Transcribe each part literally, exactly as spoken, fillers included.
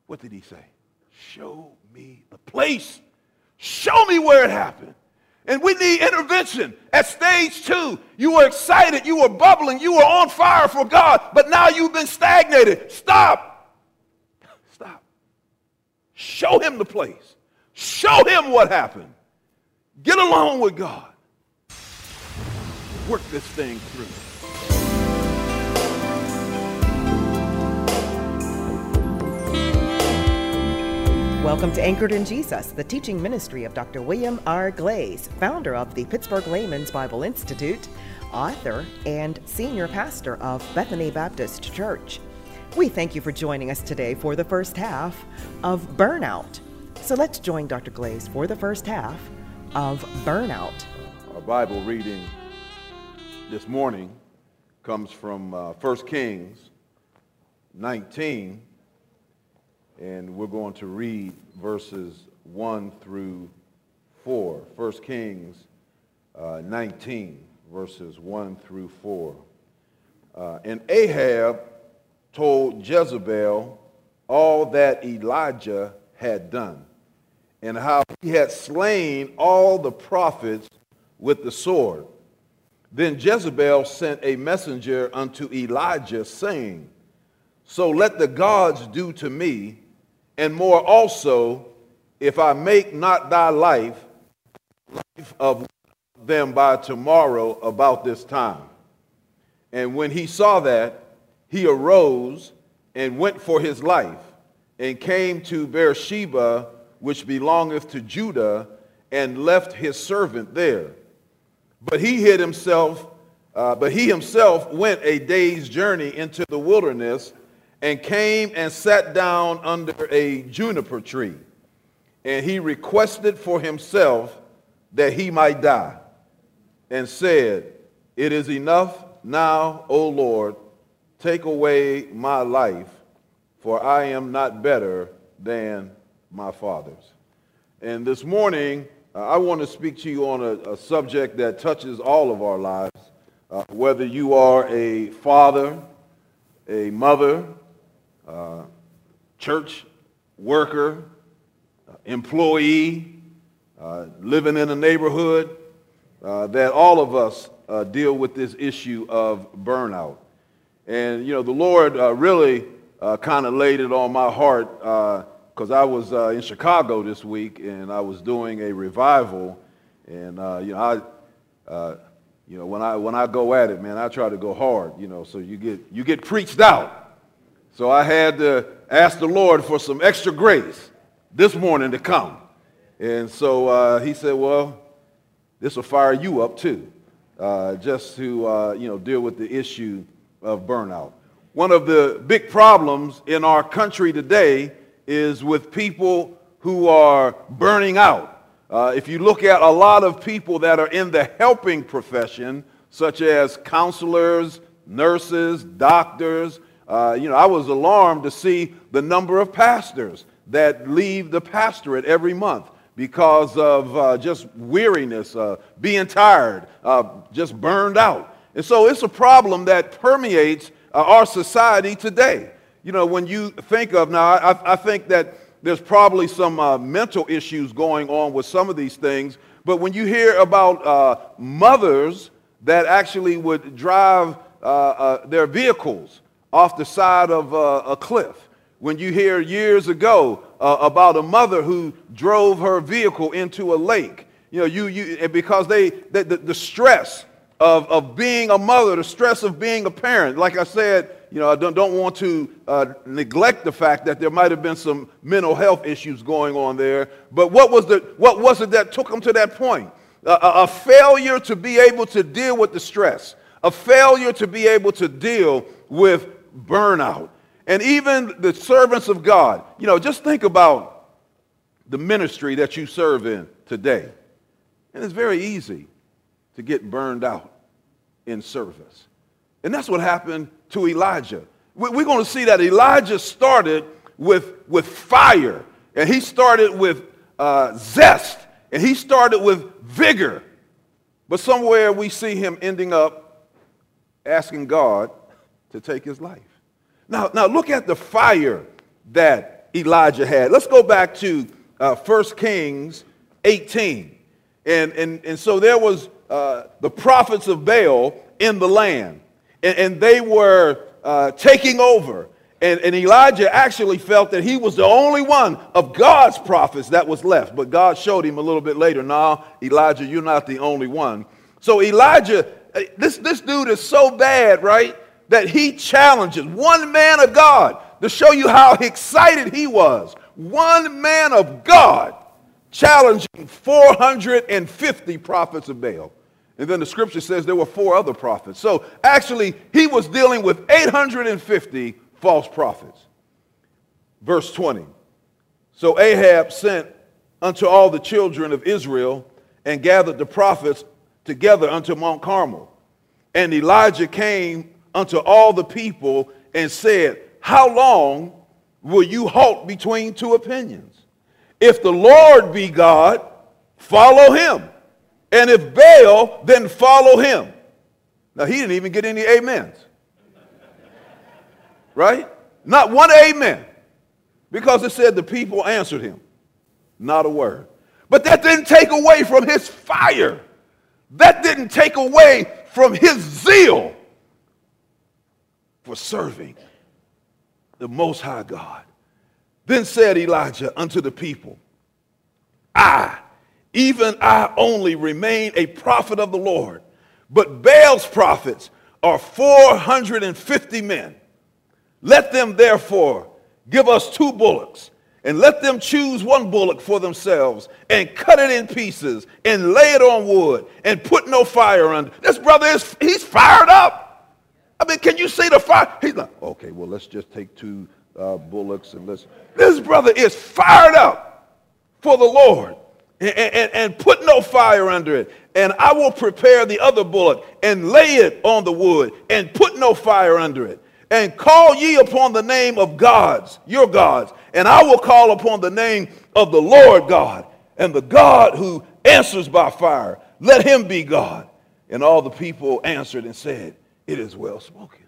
What did he say? Show me the place. Show me where it happened. And we need intervention. At stage two, you were excited, you were bubbling, you were on fire for God, but now you've been stagnated. Stop. Stop. Show him the place. Show him what happened. Get along with God. Work this thing through. Welcome to Anchored in Jesus, the teaching ministry of Doctor William R. Glaze, founder of the Pittsburgh Layman's Bible Institute, author, and senior pastor of Bethany Baptist Church. We thank you for joining us today for the first half of Burnout. So let's join Doctor Glaze for the first half of Burnout. Our Bible reading this morning comes from uh, First Kings nineteen. And we're going to read verses one through four. First Kings uh, nineteen, verses one through four. Uh, and Ahab told Jezebel all that Elijah had done, and how he had slain all the prophets with the sword. Then Jezebel sent a messenger unto Elijah, saying, So let the gods do to me, and more also, if I make not thy life, life of them by tomorrow about this time. And when he saw that, he arose and went for his life, and came to Beersheba, which belongeth to Judah, and left his servant there. But he hid himself, uh, but he himself went a day's journey into the wilderness, and came and sat down under a juniper tree. And he requested for himself that he might die, and said, It is enough now, O Lord, take away my life, for I am not better than my fathers. And this morning, uh, I want to speak to you on a, a subject that touches all of our lives, uh, whether you are a father, a mother, Uh, church worker, uh, employee, uh, living in a neighborhood, uh, that all of us uh, deal with this issue of burnout. And, you know, the Lord uh, really uh, kind of laid it on my heart because uh, I was uh, in Chicago this week, and I was doing a revival. And, uh, you know, I, uh, you know, when I when I go at it, man, I try to go hard, you know, so you get you get preached out. So I had to ask the Lord for some extra grace this morning to come. And so uh, he said, well, this will fire you up too, uh, just to, uh, you know, deal with the issue of burnout. One of the big problems in our country today is with people who are burning out. Uh, if you look at a lot of people that are in the helping profession, such as counselors, nurses, doctors, Uh, you know, I was alarmed to see the number of pastors that leave the pastorate every month because of uh, just weariness, uh, being tired, uh, just burned out. And so it's a problem that permeates uh, our society today. You know, when you think of, now I, I think that there's probably some uh, mental issues going on with some of these things, but when you hear about uh, mothers that actually would drive uh, uh, their vehicles off the side of uh, a cliff. When you hear years ago uh, about a mother who drove her vehicle into a lake, you know, you you because they, they the, the stress of, of being a mother, the stress of being a parent. Like I said, you know, I don't, don't want to uh, neglect the fact that there might have been some mental health issues going on there. But what was the what was it that took them to that point? Uh, a, a failure to be able to deal with the stress, a failure to be able to deal with burnout. And even the servants of God, you know, just think about the ministry that you serve in today. And it's very easy to get burned out in service. And that's what happened to Elijah. We're going to see that Elijah started with, with fire, and he started with uh, zest, and he started with vigor. But somewhere we see him ending up asking God to take his life. Now, now look at the fire that Elijah had. Let's go back to uh, First Kings eighteen. And, and, and so there was uh, the prophets of Baal in the land, and, and they were uh, taking over. And, and Elijah actually felt that he was the only one of God's prophets that was left. But God showed him a little bit later, no, Elijah, you're not the only one. So Elijah, this, this dude is so bad, right, that he challenges one man of God to show you how excited he was. One man of God challenging four hundred fifty prophets of Baal. And then the scripture says there were four other prophets. So actually, he was dealing with eight hundred fifty false prophets. Verse twenty. So Ahab sent unto all the children of Israel and gathered the prophets together unto Mount Carmel. And Elijah came unto all the people and said, how long will you halt between two opinions? If the Lord be God, follow him. And if Baal, then follow him. Now, he didn't even get any amens. Right? Not one amen. Because it said the people answered him. Not a word. But that didn't take away from his fire. That didn't take away from his zeal for serving the Most High God. Then said Elijah unto the people, I, even I only remain a prophet of the Lord, but Baal's prophets are four hundred fifty men. Let them therefore give us two bullocks, and let them choose one bullock for themselves, and cut it in pieces, and lay it on wood, and put no fire under. This brother is, he's fired up. I mean, can you see the fire? He's like, okay, well, let's just take two uh, bullocks, and let's, this brother is fired up for the Lord, and, and, and put no fire under it. And I will prepare the other bullock, and lay it on the wood, and put no fire under it. And call ye upon the name of gods, your gods, and I will call upon the name of the Lord God, and the God who answers by fire, let him be God. And all the people answered and said, it is well spoken.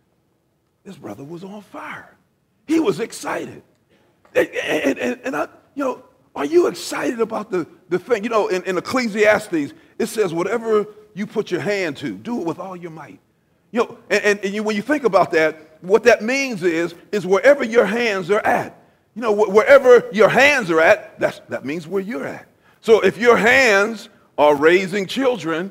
This brother was on fire. He was excited. And, and, and, and I, you know, are you excited about the, the thing? You know, in, in Ecclesiastes, it says, whatever you put your hand to, do it with all your might. You know, and, and, and you, when you think about that, what that means is, is wherever your hands are at. You know, wh- wherever your hands are at, that's, that means where you're at. So if your hands are raising children,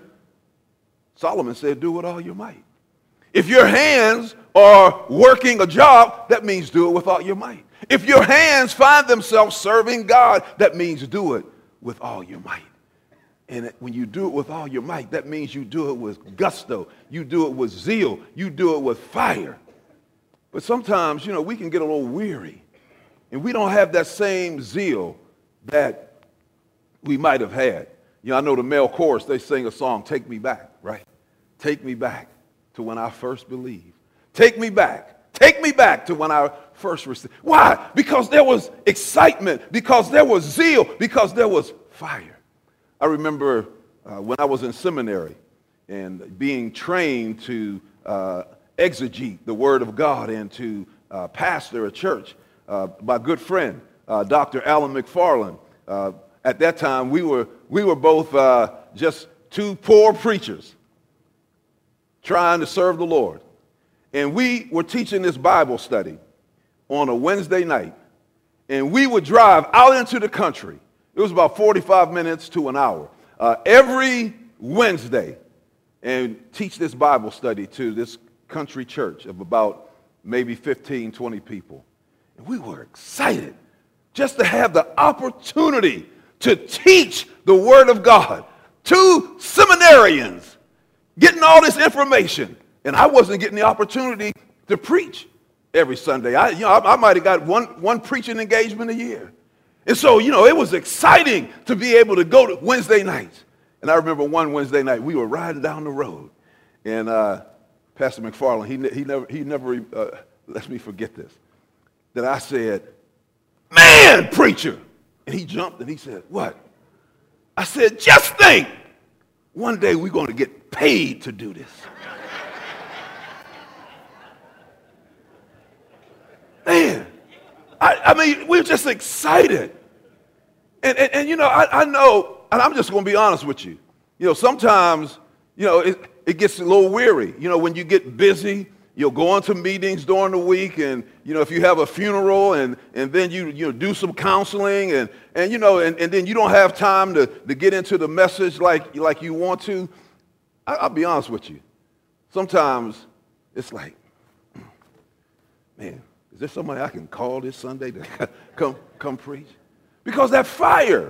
Solomon said, do it with all your might. If your hands are working a job, that means do it with all your might. If your hands find themselves serving God, that means do it with all your might. And when you do it with all your might, that means you do it with gusto. You do it with zeal. You do it with fire. But sometimes, you know, we can get a little weary. And we don't have that same zeal that we might have had. You know, I know the male chorus, they sing a song, Take Me Back, right? Take me back to when I first believed. Take me back. Take me back to when I first received. Why? Because there was excitement. Because there was zeal. Because there was fire. I remember uh, when I was in seminary and being trained to uh, exegete the Word of God and to uh, pastor a church. Uh, my good friend, uh, Doctor Alan McFarland. Uh, at that time, we were we were both uh, just two poor preachers trying to serve the Lord. And we were teaching this Bible study on a Wednesday night. And we would drive out into the country. It was about forty-five minutes to an hour uh, every Wednesday and teach this Bible study to this country church of about maybe fifteen, twenty people. And we were excited just to have the opportunity to teach the Word of God to seminarians, getting all this information. And I wasn't getting the opportunity to preach every Sunday. I, you know, I, I might have got one, one preaching engagement a year. And so, you know, it was exciting to be able to go to Wednesday nights. And I remember one Wednesday night, we were riding down the road. And uh, Pastor McFarland, he, he never, he never uh, lets me forget this. That I said, man, preacher. And he jumped and he said, what? I said, just think, one day we're going to get paid to do this. Man, I, I mean, we're just excited. And, and, and you know, I, I know, and I'm just going to be honest with you. You know, sometimes, you know, it, it gets a little weary. You know, when you get busy, you'll go into meetings during the week, and, you know, if you have a funeral, and, and then you, you know, do some counseling, and, and you know, and, and then you don't have time to, to get into the message like, like you want to. I, I'll be honest with you. Sometimes it's like, man, is there somebody I can call this Sunday to come, come preach? Because that fire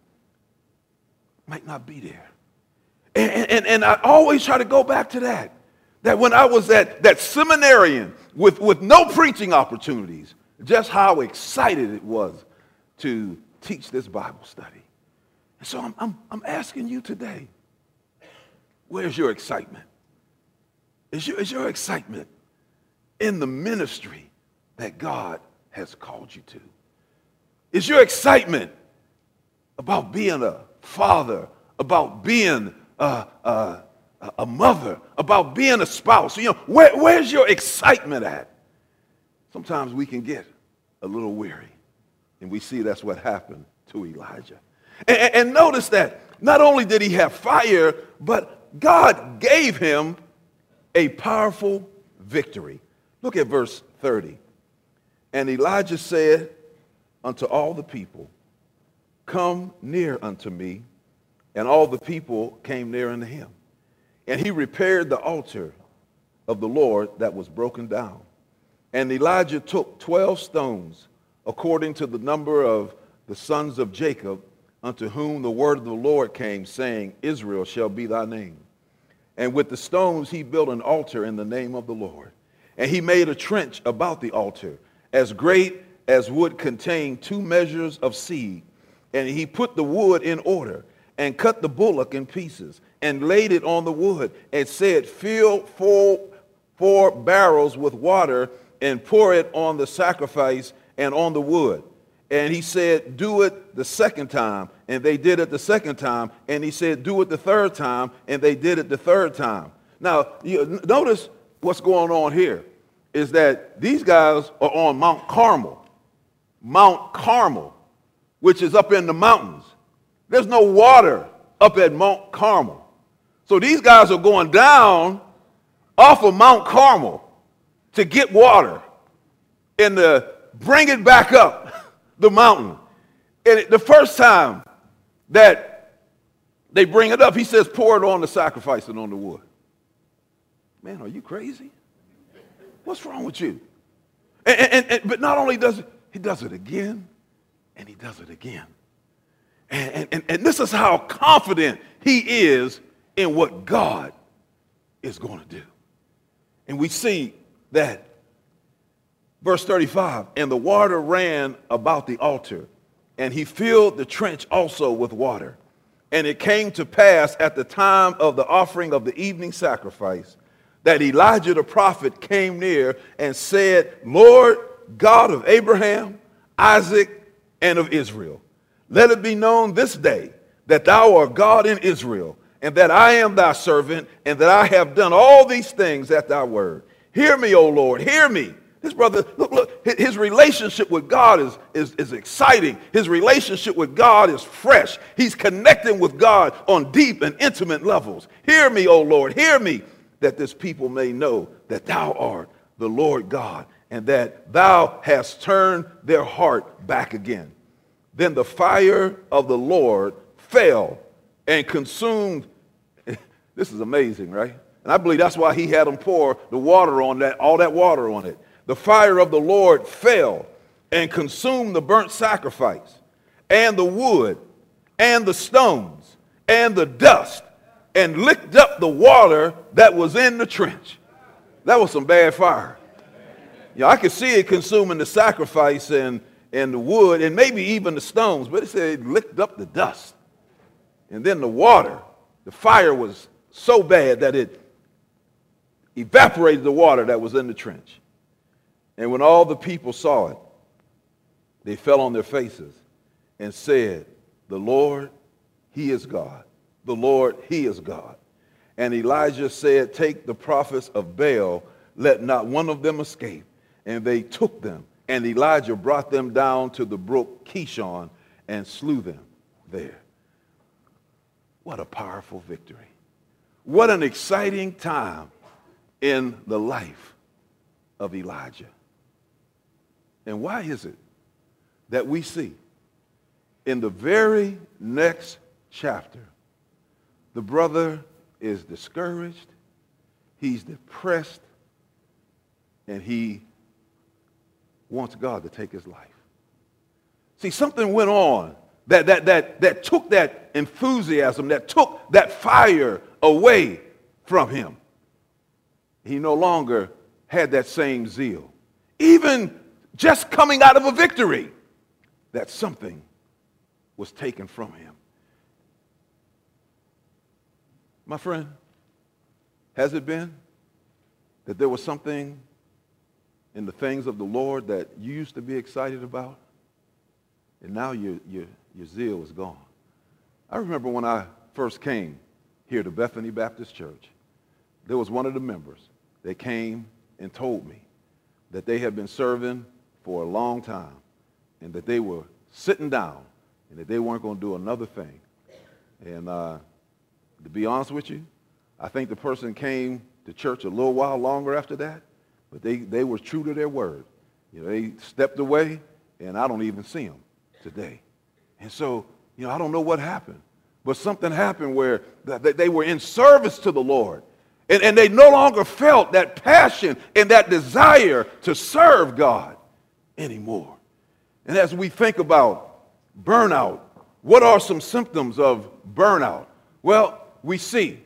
might not be there. And, and, and I always try to go back to that. That when I was at that seminarian with, with no preaching opportunities, just how excited it was to teach this Bible study. And so I'm, I'm, I'm asking you today, where's your excitement? Is your, is your excitement in the ministry that God has called you to? Is your excitement about being a father, about being a, a, a mother, about being a spouse? You know, where, where's your excitement at? Sometimes we can get a little weary, and we see that's what happened to Elijah. And, and notice that not only did he have fire, but God gave him a powerful victory. Look at verse thirty. And Elijah said unto all the people, come near unto me. And all the people came near unto him. And he repaired the altar of the Lord that was broken down. And Elijah took twelve stones, according to the number of the sons of Jacob, unto whom the word of the Lord came, saying, Israel shall be thy name. And with the stones he built an altar in the name of the Lord. And he made a trench about the altar, as great as would contain two measures of seed. And he put the wood in order, and cut the bullock in pieces, and laid it on the wood, and said, fill four, four barrels with water, and pour it on the sacrifice and on the wood. And he said, do it the second time. And they did it the second time. And he said, do it the third time. And they did it the third time. Now, you notice what's going on here is that these guys are on Mount Carmel. Mount Carmel, which is up in the mountains. There's no water up at Mount Carmel. So these guys are going down off of Mount Carmel to get water and to bring it back up the mountain. And it, the first time that they bring it up, he says, pour it on the sacrifice and on the wood. Man, are you crazy? What's wrong with you? And, and, and, but not only does it, he does it again, and he does it again. And, and, and this is how confident he is in what God is going to do. And we see that, verse thirty-five, and the water ran about the altar, and he filled the trench also with water. And it came to pass at the time of the offering of the evening sacrifice that Elijah the prophet came near and said, Lord God of Abraham, Isaac, and of Israel, let it be known this day that thou art God in Israel, and that I am thy servant, and that I have done all these things at thy word. Hear me, O Lord, hear me. This brother, look, look, his relationship with God is, is, is exciting. His relationship with God is fresh. He's connecting with God on deep and intimate levels. Hear me, O Lord, hear me, that this people may know that thou art the Lord God, and that thou hast turned their heart back again. Then the fire of the Lord fell and consumed. This is amazing, right? And I believe that's why he had them pour the water on that, all that water on it. The fire of the Lord fell and consumed the burnt sacrifice and the wood and the stones and the dust and licked up the water that was in the trench. That was some bad fire. You know, I could see it consuming the sacrifice and, and the wood and maybe even the stones, but it said it licked up the dust. And then the water, the fire was so bad that it evaporated the water that was in the trench. And when all the people saw it, they fell on their faces and said, the Lord, he is God. The Lord, he is God. And Elijah said, take the prophets of Baal, let not one of them escape. And they took them And Elijah brought them down to the brook Kishon and slew them there. What a powerful victory. What an exciting time in the life of Elijah. And why is it that we see in the very next chapter, the brother is discouraged, he's depressed, and he wants God to take his life? See, something went on that, that, that, that took that enthusiasm, that took that fire away from him. He no longer had that same zeal. Even just coming out of a victory, that something was taken from him. My friend, has it been that there was something in the things of the Lord that you used to be excited about, and now your, your, your zeal is gone? I remember when I first came here to Bethany Baptist Church, there was one of the members that came and told me that they had been serving for a long time and that they were sitting down and that they weren't going to do another thing. And uh, to be honest with you, I think the person came to church a little while longer after that, but they, they were true to their word. You know, they stepped away, and I don't even see them today. And so, you know, I don't know what happened, but something happened where th- they were in service to the Lord, and, and they no longer felt that passion and that desire to serve God anymore. And as we think about burnout, what are some symptoms of burnout? Well, we see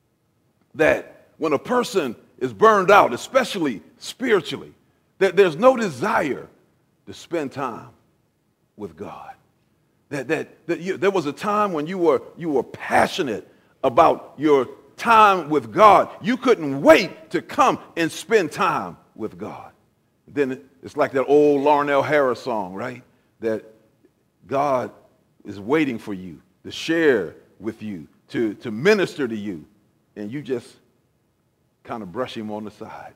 that when a person is burned out, especially spiritually, that there's no desire to spend time with God. That, that, that you, there was a time when you were, you were passionate about your time with God. You couldn't wait to come and spend time with God. Then it's like that old Larnell Harris song, right? That God is waiting for you to share with you, to, to minister to you, and you just kind of brush him on the side.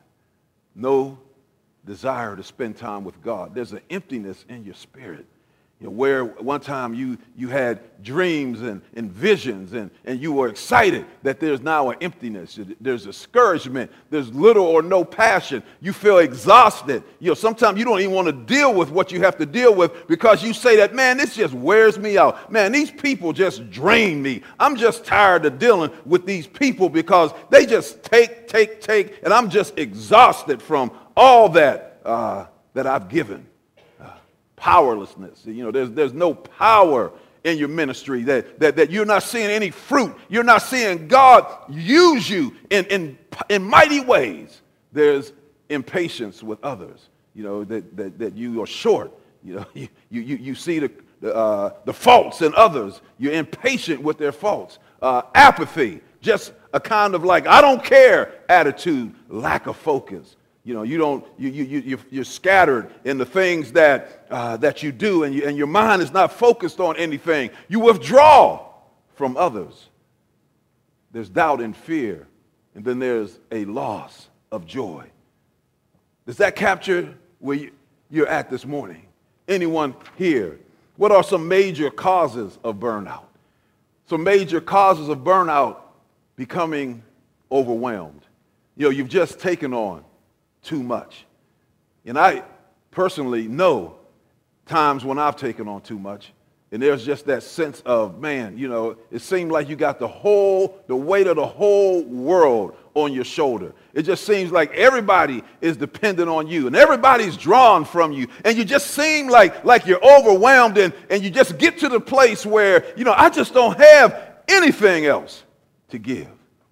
No desire to spend time with God. There's an emptiness in your spirit. You know, where one time you, you had dreams and, and visions and, and you were excited, that there's now an emptiness. There's discouragement. There's little or no passion. You feel exhausted. You know, sometimes you don't even want to deal with what you have to deal with because you say that, man, this just wears me out. Man, these people just drain me. I'm just tired of dealing with these people because they just take, take, take, and I'm just exhausted from all that uh, that I've given. Powerlessness. You know, there's there's no power in your ministry, that, that, that you're not seeing any fruit. You're not seeing God use you in, in, in mighty ways. There's impatience with others, you know, that, that, that you are short. You know, you, you, you see the, the, uh, the faults in others. You're impatient with their faults. Uh, apathy, just a kind of like, I don't care attitude, lack of focus. You know, you don't, you, you, you, you're scattered in the things that, uh, that you do, and, you, and your mind is not focused on anything. You withdraw from others. There's doubt and fear, and then there's a loss of joy. Does that capture where you, you're at this morning? Anyone here? What are some major causes of burnout? Some major causes of burnout: becoming overwhelmed. You know, you've just taken on too much. And I personally know times when I've taken on too much, and there's just that sense of, man, you know, it seemed like you got the whole, the weight of the whole world on your shoulder. It just seems like everybody is dependent on you, and everybody's drawn from you, and you just seem like, like you're overwhelmed, and, and you just get to the place where, you know, I just don't have anything else to give.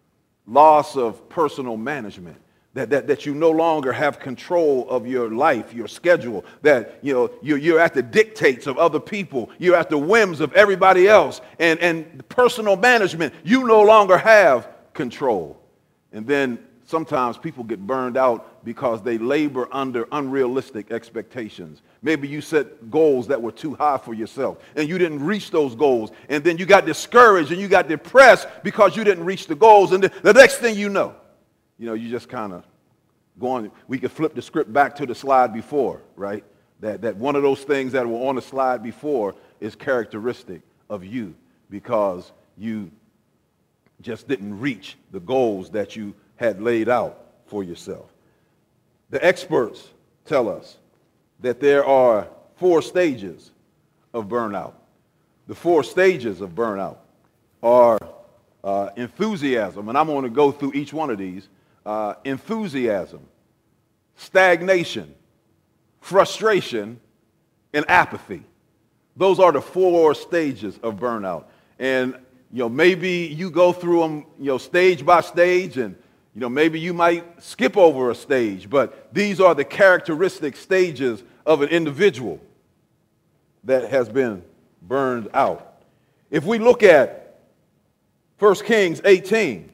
Loss of personal management. That, that, that you no longer have control of your life, your schedule, that, you know, you're, you're at the dictates of other people. You're at the whims of everybody else. And, and personal management, you no longer have control. And then sometimes people get burned out because they labor under unrealistic expectations. Maybe you set goals that were too high for yourself, and you didn't reach those goals. And then you got discouraged and you got depressed because you didn't reach the goals. And the, the next thing you know, You know, you just kind of going, we could flip the script back to the slide before, right? That, that one of those things that were on the slide before is characteristic of you because you just didn't reach the goals that you had laid out for yourself. The experts tell us that there are four stages of burnout. The four stages of burnout are uh, enthusiasm, and I'm going to go through each one of these. Uh, enthusiasm, stagnation, frustration, and apathy. Those are the four stages of burnout. And, you know, maybe you go through them, you know, stage by stage, and, you know, maybe you might skip over a stage, but these are the characteristic stages of an individual that has been burned out. If we look at First Kings eighteen,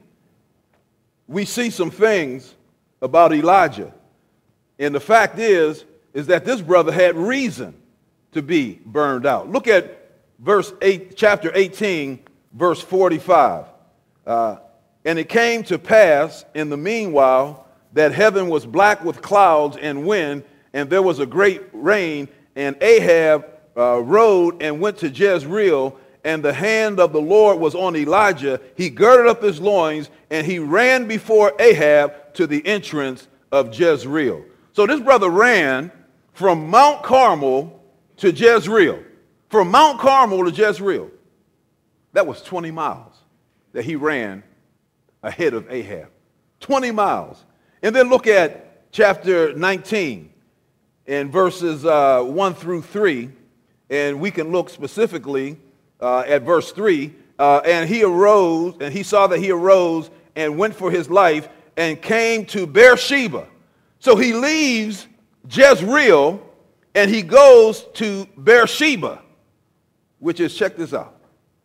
we see some things about Elijah. And the fact is, is that this brother had reason to be burned out. Look at verse eight, chapter eighteen, verse forty-five. Uh, and it came to pass in the meanwhile that heaven was black with clouds and wind, and there was a great rain, and Ahab uh, rode and went to Jezreel, and the hand of the Lord was on Elijah. He girded up his loins, and he ran before Ahab to the entrance of Jezreel. So this brother ran from Mount Carmel to Jezreel. From Mount Carmel to Jezreel. That was twenty miles that he ran ahead of Ahab. twenty miles. And then look at chapter nineteen and verses uh, one through three. And we can look specifically uh, at verse three. Uh, and he arose, and he saw that he arose and went for his life and came to Beersheba. So he leaves Jezreel and he goes to Beersheba, which is, check this out,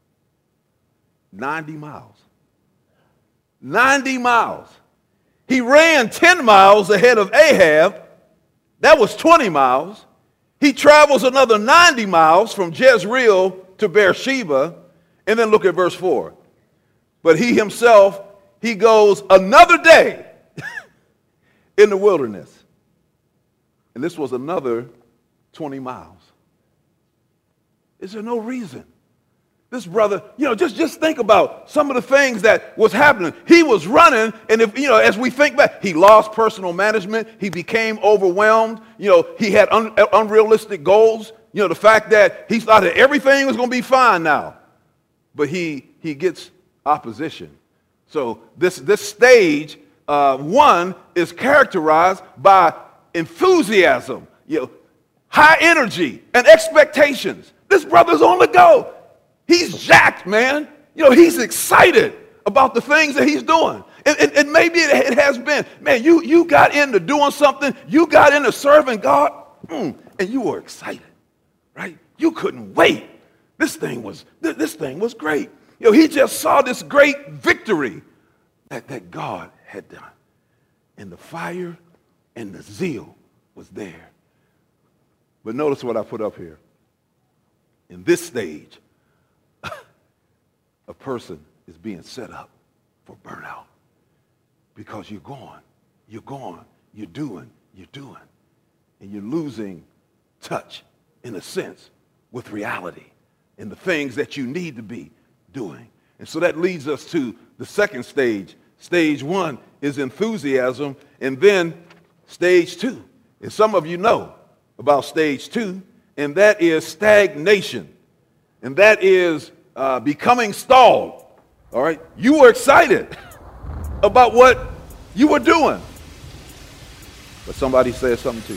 ninety miles. ninety miles. He ran ten miles ahead of Ahab. That was twenty miles. He travels another ninety miles from Jezreel to Beersheba. And then look at verse four. But he himself, he goes another day in the wilderness. And this was another twenty miles. Is there no reason? This brother, you know, just, just think about some of the things that was happening. He was running, and if, you know, as we think back, he lost personal management. He became overwhelmed. You know, he had un, unrealistic goals. You know, the fact that he thought that everything was going to be fine now. But he, he gets opposition. So this, this stage, uh, one, is characterized by enthusiasm, you know, high energy, and expectations. This brother's on the go. He's jacked, man. You know, he's excited about the things that he's doing. And, and, and maybe it, it has been, man, you, you got into doing something. You got into serving God, mm, and you were excited, right? You couldn't wait. This thing was, th- this thing was great. You know, he just saw this great victory that, that God had done. And the fire and the zeal was there. But notice what I put up here. In this stage, a person is being set up for burnout because you're going, you're going, you're doing, you're doing, and you're losing touch, in a sense, with reality and the things that you need to be doing. And so that leads us to the second stage. Stage one is enthusiasm, and then stage two. And some of you know about stage two, and that is stagnation. And that is uh, becoming stalled. All right? You were excited about what you were doing, but somebody said something to you.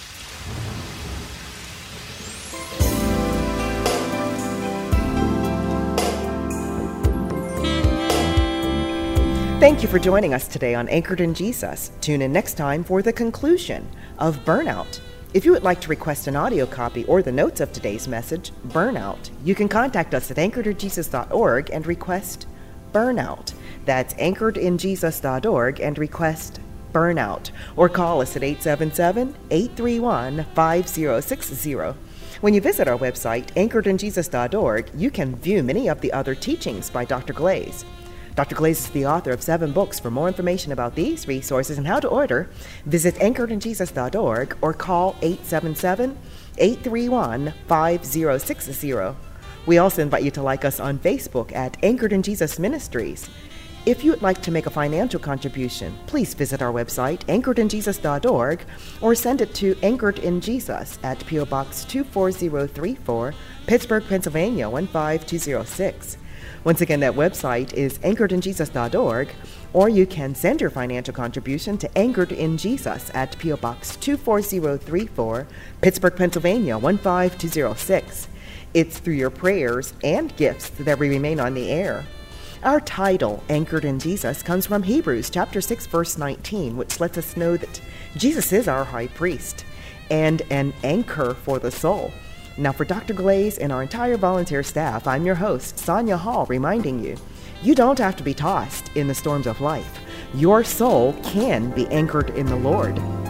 Thank you for joining us today on Anchored in Jesus. Tune in next time for the conclusion of Burnout. If you would like to request an audio copy or the notes of today's message, Burnout, you can contact us at anchored in jesus dot org and request Burnout. That's anchored in jesus dot org and request Burnout. Or call us at eight seven seven, eight three one, five zero six zero. When you visit our website, anchored in jesus dot org, you can view many of the other teachings by Doctor Glaze. Doctor Glaze is the author of seven books. For more information about these resources and how to order, visit anchored in jesus dot org or call eight seven seven, eight three one, five zero six zero. We also invite you to like us on Facebook at Anchored in Jesus Ministries. If you would like to make a financial contribution, please visit our website, anchored in jesus dot org, or send it to Anchored in Jesus at P O Box two four zero three four, Pittsburgh, Pennsylvania one five two zero six. Once again, that website is anchored in jesus dot org, or you can send your financial contribution to Anchored in Jesus at P O Box two four zero three four, Pittsburgh, Pennsylvania one five two zero six. It's through your prayers and gifts that we remain on the air. Our title, Anchored in Jesus, comes from Hebrews chapter six, verse nineteen, which lets us know that Jesus is our high priest and an anchor for the soul. Now, for Doctor Glaze and our entire volunteer staff, I'm your host, Sonia Hall, reminding you, you don't have to be tossed in the storms of life. Your soul can be anchored in the Lord.